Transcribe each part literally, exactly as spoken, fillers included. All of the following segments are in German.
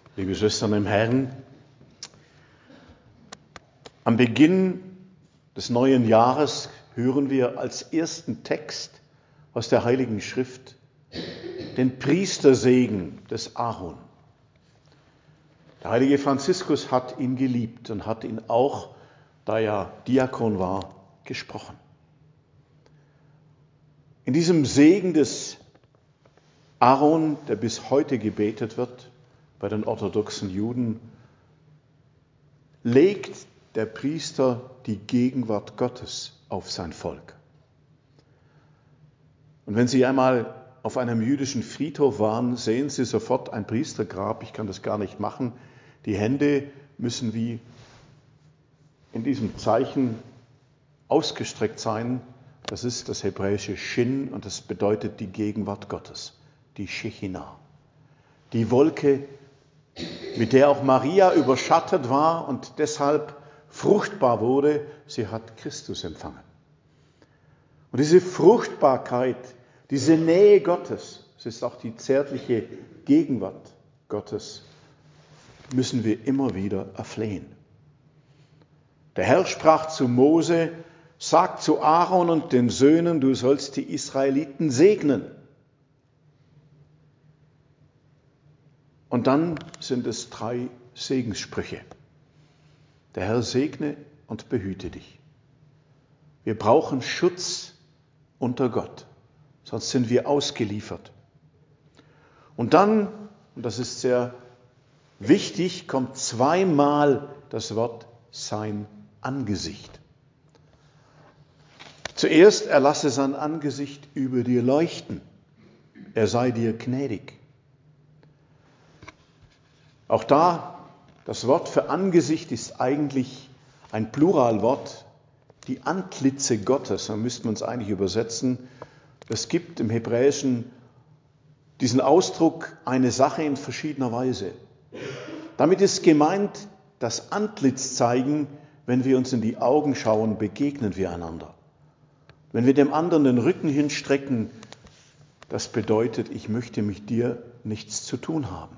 Liebe Schwestern im Herrn, am Beginn des neuen Jahres hören wir als ersten Text aus der Heiligen Schrift den Priestersegen des Aaron. Der heilige Franziskus hat ihn geliebt und hat ihn auch, da er Diakon war, gesprochen. In diesem Segen des Aaron, der bis heute gebetet wird bei den orthodoxen Juden, legt der Priester die Gegenwart Gottes auf sein Volk. Und wenn Sie einmal auf einem jüdischen Friedhof waren, sehen Sie sofort ein Priestergrab. Ich kann das gar nicht machen. Die Hände müssen wie in diesem Zeichen ausgestreckt sein. Das ist das hebräische Shin und das bedeutet die Gegenwart Gottes, die Shechinah. Die Wolke, mit der auch Maria überschattet war und deshalb fruchtbar wurde, sie hat Christus empfangen. Und diese Fruchtbarkeit, diese Nähe Gottes, es ist auch die zärtliche Gegenwart Gottes, müssen wir immer wieder erflehen. Der Herr sprach zu Mose: Sag zu Aaron und den Söhnen, du sollst die Israeliten segnen. Und dann sind es drei Segenssprüche. Der Herr segne und behüte dich. Wir brauchen Schutz unter Gott, sonst sind wir ausgeliefert. Und dann, und das ist sehr wichtig, kommt zweimal das Wort sein Angesicht. Zuerst, er lasse sein Angesicht über dir leuchten. Er sei dir gnädig. Auch da, das Wort für Angesicht ist eigentlich ein Pluralwort, die Antlitze Gottes, da müssten wir uns eigentlich übersetzen. Es gibt im Hebräischen diesen Ausdruck, eine Sache in verschiedener Weise. Damit ist gemeint, das Antlitz zeigen, wenn wir uns in die Augen schauen, begegnen wir einander. Wenn wir dem anderen den Rücken hinstrecken, das bedeutet, ich möchte mit dir nichts zu tun haben.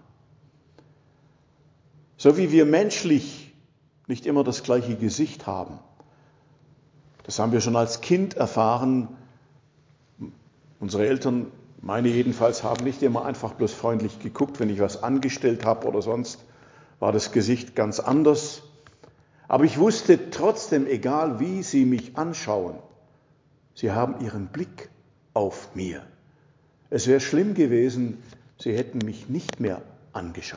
So wie wir menschlich nicht immer das gleiche Gesicht haben, das haben wir schon als Kind erfahren. Unsere Eltern, meine jedenfalls, haben nicht immer einfach bloß freundlich geguckt, wenn ich was angestellt habe oder sonst, war das Gesicht ganz anders. Aber ich wusste trotzdem, egal wie sie mich anschauen, sie haben ihren Blick auf mir. Es wäre schlimm gewesen, sie hätten mich nicht mehr angeschaut.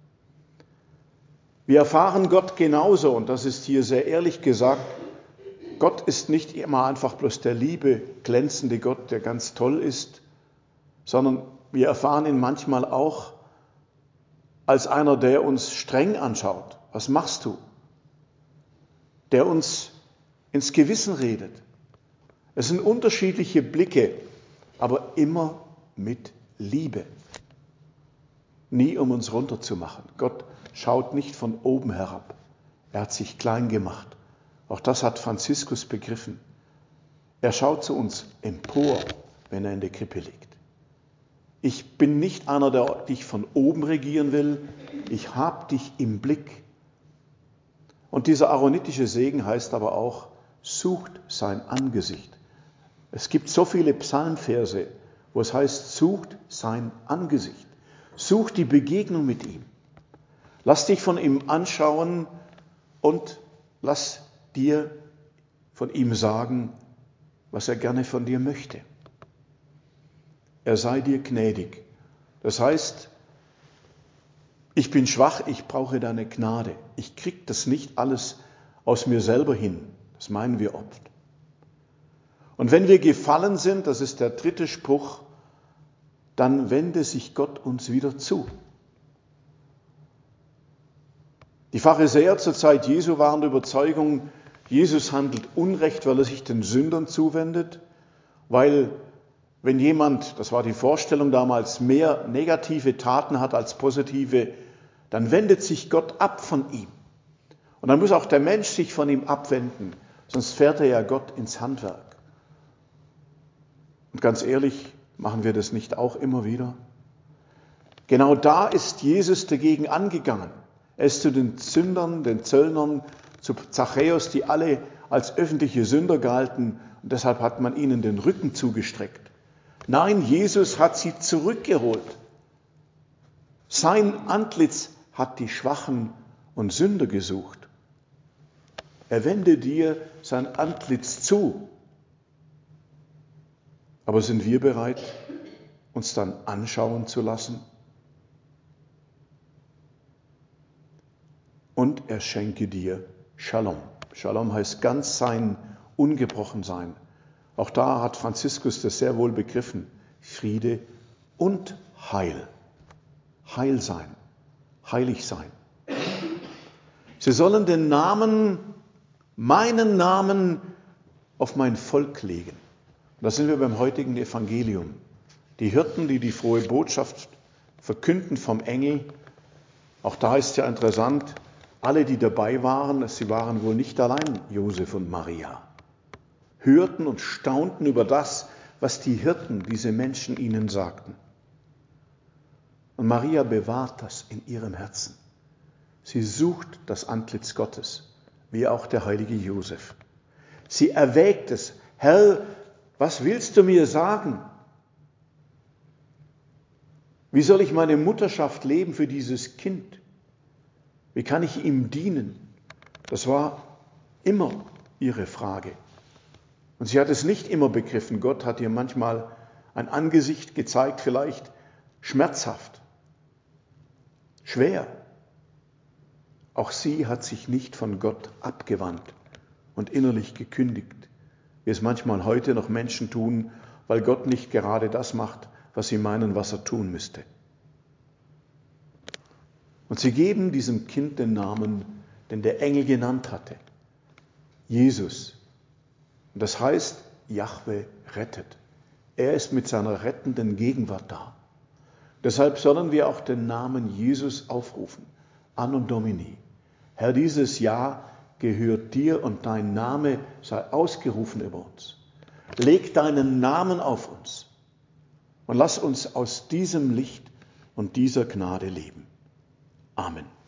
Wir erfahren Gott genauso, und das ist hier sehr ehrlich gesagt. Gott ist nicht immer einfach bloß der liebe, glänzende Gott, der ganz toll ist, sondern wir erfahren ihn manchmal auch als einer, der uns streng anschaut. Was machst du? Der uns ins Gewissen redet. Es sind unterschiedliche Blicke, aber immer mit Liebe. Nie um uns runterzumachen. Gott schaut nicht von oben herab. Er hat sich klein gemacht. Auch das hat Franziskus begriffen. Er schaut zu uns empor, wenn er in der Krippe liegt. Ich bin nicht einer, der dich von oben regieren will. Ich habe dich im Blick. Und dieser aaronitische Segen heißt aber auch, sucht sein Angesicht. Es gibt so viele Psalmverse, wo es heißt, sucht sein Angesicht. Such die Begegnung mit ihm. Lass dich von ihm anschauen und lass dir von ihm sagen, was er gerne von dir möchte. Er sei dir gnädig. Das heißt, ich bin schwach, ich brauche deine Gnade. Ich kriege das nicht alles aus mir selber hin. Das meinen wir oft. Und wenn wir gefallen sind, das ist der dritte Spruch, dann wende sich Gott uns wieder zu. Die Pharisäer zur Zeit Jesu waren der Überzeugung, Jesus handelt Unrecht, weil er sich den Sündern zuwendet, weil wenn jemand, das war die Vorstellung damals, mehr negative Taten hat als positive, dann wendet sich Gott ab von ihm. Und dann muss auch der Mensch sich von ihm abwenden, sonst fährt er ja Gott ins Handwerk. Und ganz ehrlich, machen wir das nicht auch immer wieder? Genau da ist Jesus dagegen angegangen. Er ist zu den Sündern, den Zöllnern, zu Zachäus, die alle als öffentliche Sünder galten, und deshalb hat man ihnen den Rücken zugestreckt. Nein, Jesus hat sie zurückgeholt. Sein Antlitz hat die Schwachen und Sünder gesucht. Er wende dir sein Antlitz zu. Aber sind wir bereit, uns dann anschauen zu lassen? Und er schenke dir Shalom. Shalom heißt ganz sein, ungebrochen sein. Auch da hat Franziskus das sehr wohl begriffen. Friede und Heil. Heil sein, heilig sein. Sie sollen den Namen, meinen Namen auf mein Volk legen. Und da sind wir beim heutigen Evangelium. Die Hirten, die die frohe Botschaft verkünden vom Engel. Auch da ist ja interessant, alle, die dabei waren, sie waren wohl nicht allein, Josef und Maria, hörten und staunten über das, was die Hirten, diese Menschen ihnen sagten. Und Maria bewahrt das in ihrem Herzen. Sie sucht das Antlitz Gottes, wie auch der heilige Josef. Sie erwägt es. Herr, was willst du mir sagen? Wie soll ich meine Mutterschaft leben für dieses Kind? Wie kann ich ihm dienen? Das war immer ihre Frage. Und sie hat es nicht immer begriffen. Gott hat ihr manchmal ein Angesicht gezeigt, vielleicht schmerzhaft, schwer. Auch sie hat sich nicht von Gott abgewandt und innerlich gekündigt, wie es manchmal heute noch Menschen tun, weil Gott nicht gerade das macht, was sie meinen, was er tun müsste. Und sie geben diesem Kind den Namen, den der Engel genannt hatte. Jesus. Und das heißt, Jahwe rettet. Er ist mit seiner rettenden Gegenwart da. Deshalb sollen wir auch den Namen Jesus aufrufen. Anno Domini. Herr, dieses Jahr gehört dir und dein Name sei ausgerufen über uns. Leg deinen Namen auf uns und lass uns aus diesem Licht und dieser Gnade leben. Amen.